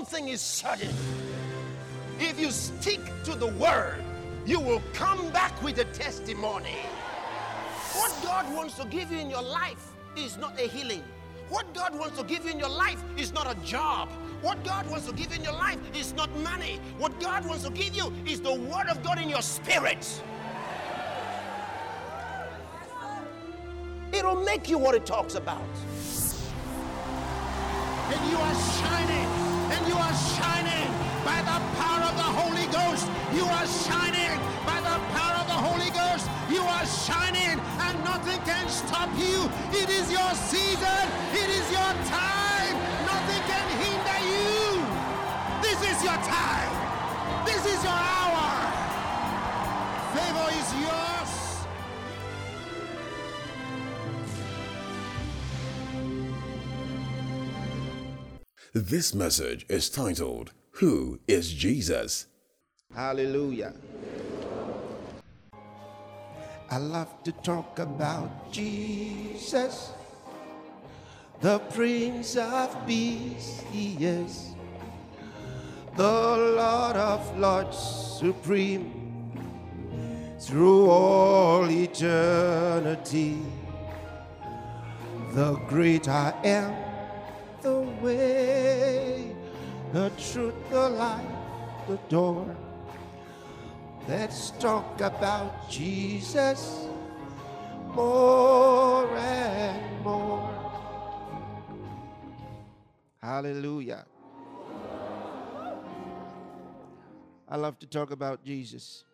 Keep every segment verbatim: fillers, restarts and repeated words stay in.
one thing is certain. If you stick to the word, you will come back with a testimony. What God wants to give you in your life is not a healing. What God wants to give you in your life is not a job. What God wants to give you in your life is not money. What God wants to give you is the word of God in your spirit. It'll make you what it talks about. And you are shining, and you are shining by the power of the Holy Ghost. You are shining by the power of the Holy Ghost. You are shining, and nothing can stop you. It is your season. It is your time. Nothing can hinder you. This is your time. This is your hour. Favor is yours. This message is titled, Who is Jesus? Hallelujah. I love to talk about Jesus, the Prince of Peace. He is the Lord of Lords, supreme through all eternity. The great I am, the way, the truth, the light, the door. Let's talk about Jesus more and more. Hallelujah. I love to talk about Jesus.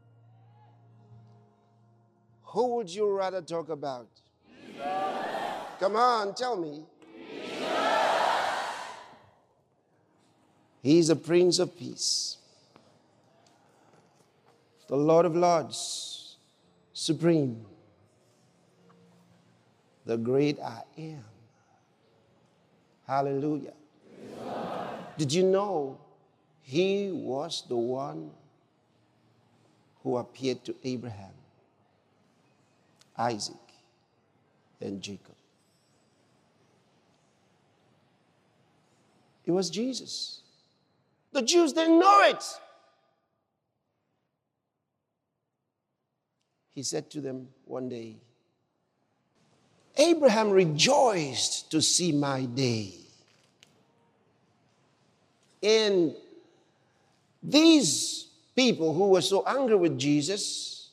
Who would you rather talk about? Jesus. Come on, tell me. He is a Prince of Peace, the Lord of Lords, supreme, the great I am. Hallelujah. Did you know he was the one who appeared to Abraham, Isaac, and Jacob? It was Jesus. The Jews didn't know it. He said to them one day, Abraham rejoiced to see my day. And these people who were so angry with Jesus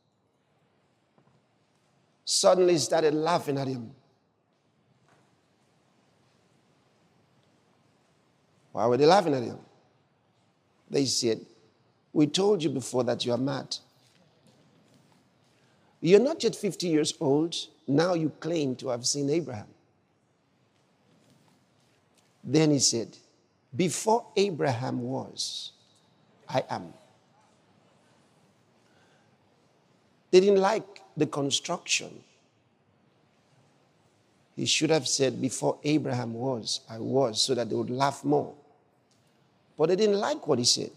suddenly started laughing at him. Why were they laughing at him? They said, we told you before that you are mad. You're not yet fifty years old. Now you claim to have seen Abraham. Then he said, before Abraham was, I am. They didn't like the construction. He should have said, before Abraham was, I was, so that they would laugh more. But they didn't like what he said,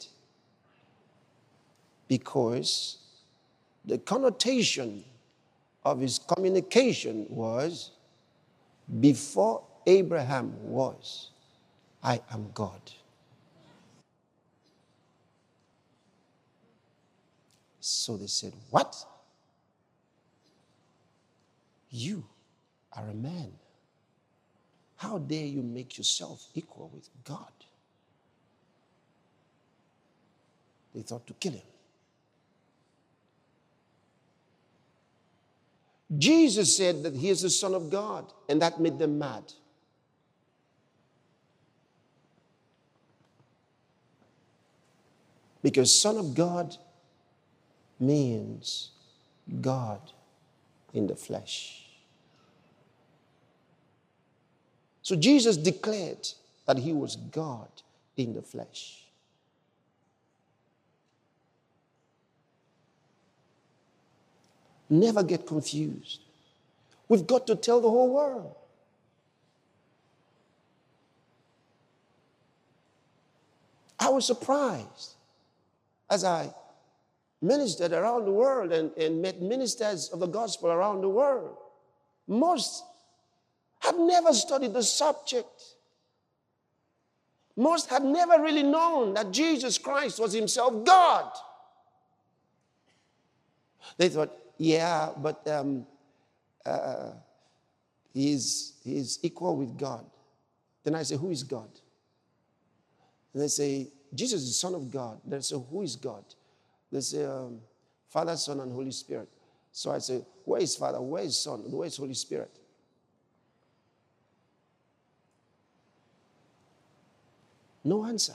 because the connotation of his communication was, before Abraham was, I am God. So they said, what? You are a man. How dare you make yourself equal with God? They thought to kill him. Jesus said that he is the Son of God, and that made them mad. Because Son of God means God in the flesh. So Jesus declared that he was God in the flesh. Never get confused. We've got to tell the whole world. I was surprised as I ministered around the world and, and met ministers of the gospel around the world. Most have never studied the subject Most had never really known that Jesus Christ was himself God. They thought, yeah, but um, uh, he's, he's equal with God. Then I say, who is God? And they say, Jesus is the Son of God. They say, who is God? They say, um, Father, Son, and Holy Spirit. So I say, where is Father? Where is Son? Where is Holy Spirit? No answer.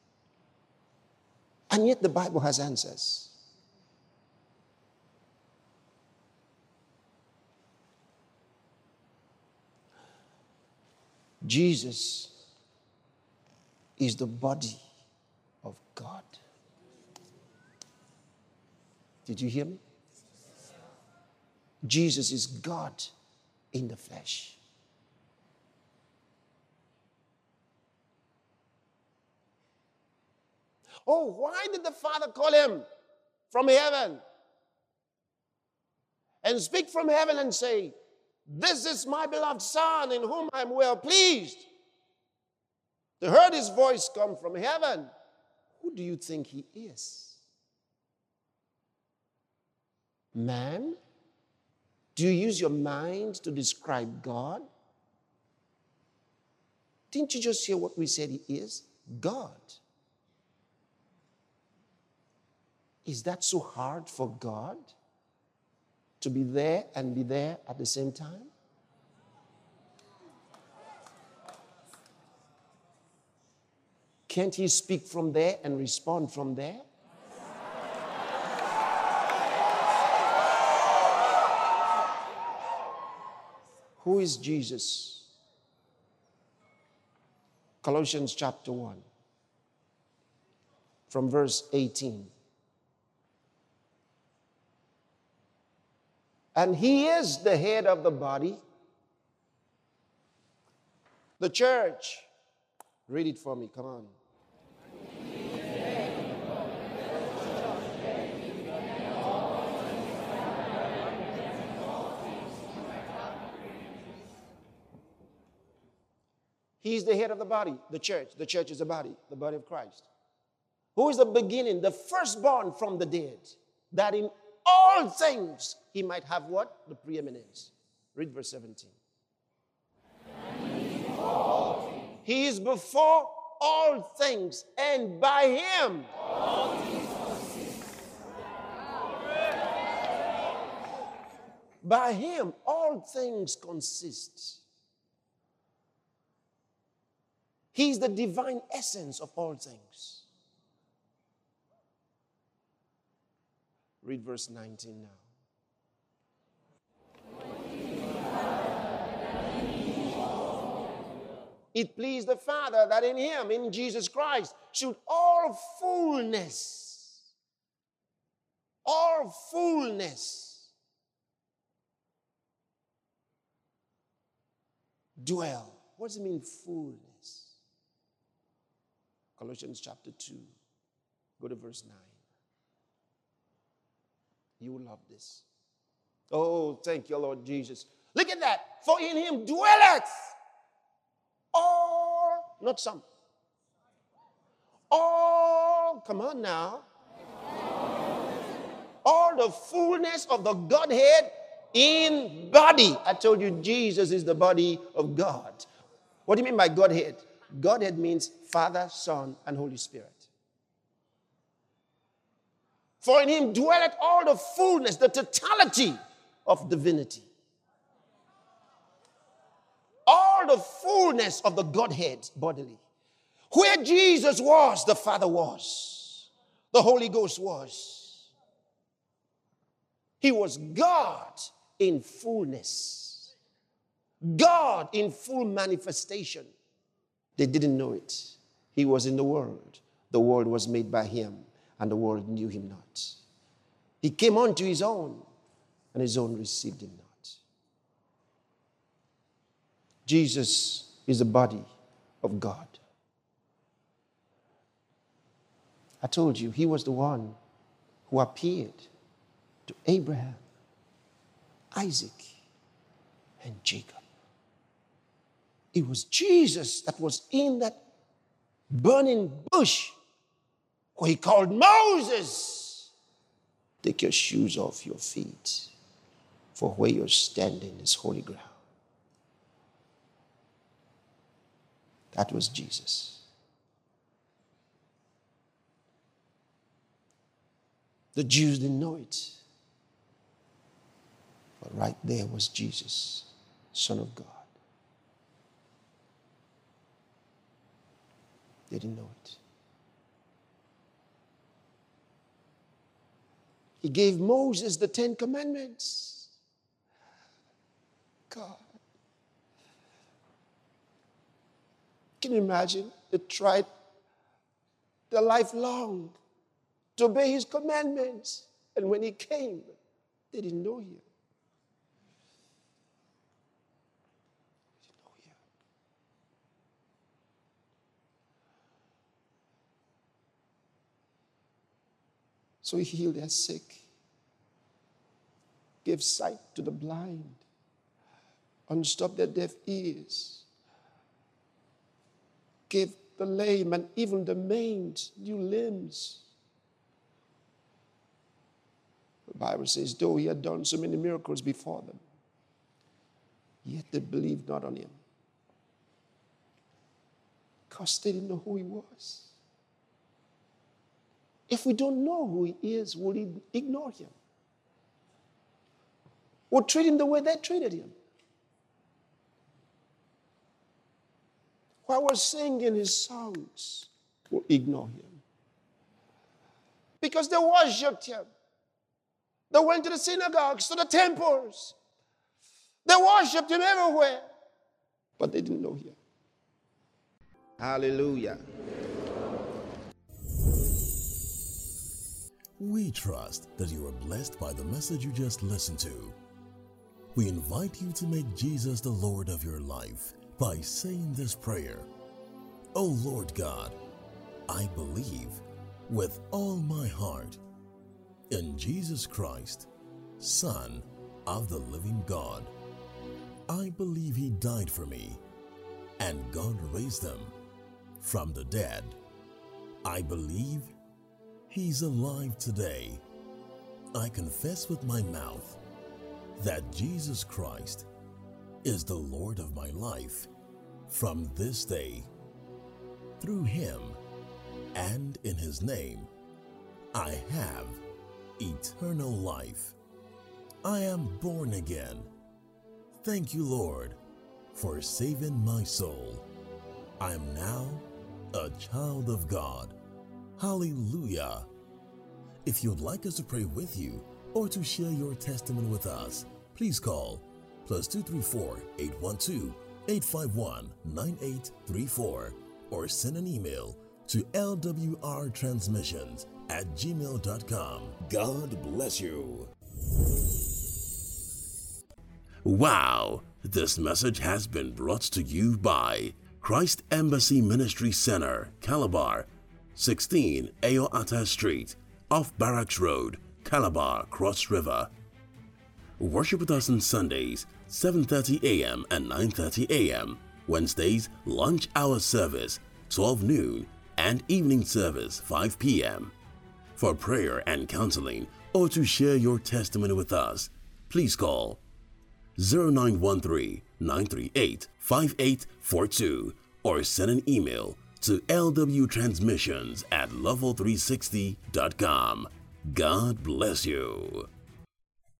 And yet the Bible has answers. Jesus is the body of God. Did you hear me? Jesus is God in the flesh. Oh, why did the Father call him from heaven and speak from heaven and say, this is my beloved Son in whom I am well pleased? They heard his voice come from heaven. Who do you think he is? Man? Do you use your mind to describe God? Didn't you just hear what we said he is? God. Is that so hard for God to be there and be there at the same time? Can't he speak from there and respond from there? Who is Jesus? Colossians chapter one, from verse eighteen. And he is the head of the body, the church. Read it for me, come on. He's the head of the body, the church. The church is the body, the body of Christ. Who is the beginning, the firstborn from the dead, that in all things he might have what? The preeminence. Read verse seventeen. He is before all things, and by him all things consist. By him all things consist. He's the divine essence of all things. Read verse nineteen now. It pleased the Father that in him, in Jesus Christ, should all fullness, all fullness dwell. What does it mean, fullness? Colossians chapter two. Go to verse nine. You will love this. Oh, thank you, Lord Jesus. Look at that. For in him dwelleth all, not some, all, come on now, all the fullness of the Godhead in body. I told you Jesus is the body of God. What do you mean by Godhead? Godhead means Father, Son, and Holy Spirit. For in him dwelleth all the fullness, the totality of divinity. All the fullness of the Godhead bodily. Where Jesus was, the Father was. The Holy Ghost was. He was God in fullness. God in full manifestation. They didn't know it. He was in the world. The world was made by him, and the world knew him not. He came unto his own, and his own received him not. Jesus is the body of God. I told you, he was the one who appeared to Abraham, Isaac, and Jacob. It was Jesus that was in that burning bush where he called Moses, take your shoes off your feet, for where you're standing is holy ground. That was Jesus. The Jews didn't know it. But right there was Jesus, Son of God. They didn't know it. He gave Moses the Ten Commandments. God. Can you imagine? They tried their life long to obey his commandments. And when he came, they didn't know him. They didn't know him. So he healed their sick, gave sight to the blind, unstopped their deaf ears, gave the lame and even the maimed new limbs. The Bible says, though he had done so many miracles before them, yet they believed not on him, because they didn't know who he was. If we don't know who he is, we'll ignore him. We'll treat him the way they treated him. While we're singing his songs, we'll ignore him. Because they worshipped him. They went to the synagogues, to the temples. They worshipped him everywhere. But they didn't know him. Hallelujah. We trust that you are blessed by the message you just listened to. We invite you to make Jesus the Lord of your life by saying this prayer. O Lord God, I believe with all my heart in Jesus Christ, Son of the living God. I believe he died for me and God raised him from the dead. I believe he's alive today. I confess with my mouth that Jesus Christ is the Lord of my life from this day. Through him and in his name, I have eternal life. I am born again. Thank you, Lord, for saving my soul. I am now a child of God. Hallelujah. If you'd like us to pray with you or to share your testimony with us, please call plus two three four, eight one two, eight five one, nine eight three four or send an email to l w r transmissions at gmail dot com. God bless you. Wow, this message has been brought to you by Christ Embassy Ministry Center, Calabar, sixteen Ayoata Street, off Barracks Road, Calabar, Cross River. Worship with us on Sundays, seven thirty a m and nine thirty a m Wednesdays, lunch hour service, twelve noon, and evening service, five p m For prayer and counseling or to share your testimony with us, please call zero nine one three, nine three eight, five eight four two or send an email to l w transmissions at level three sixty dot com. God bless you.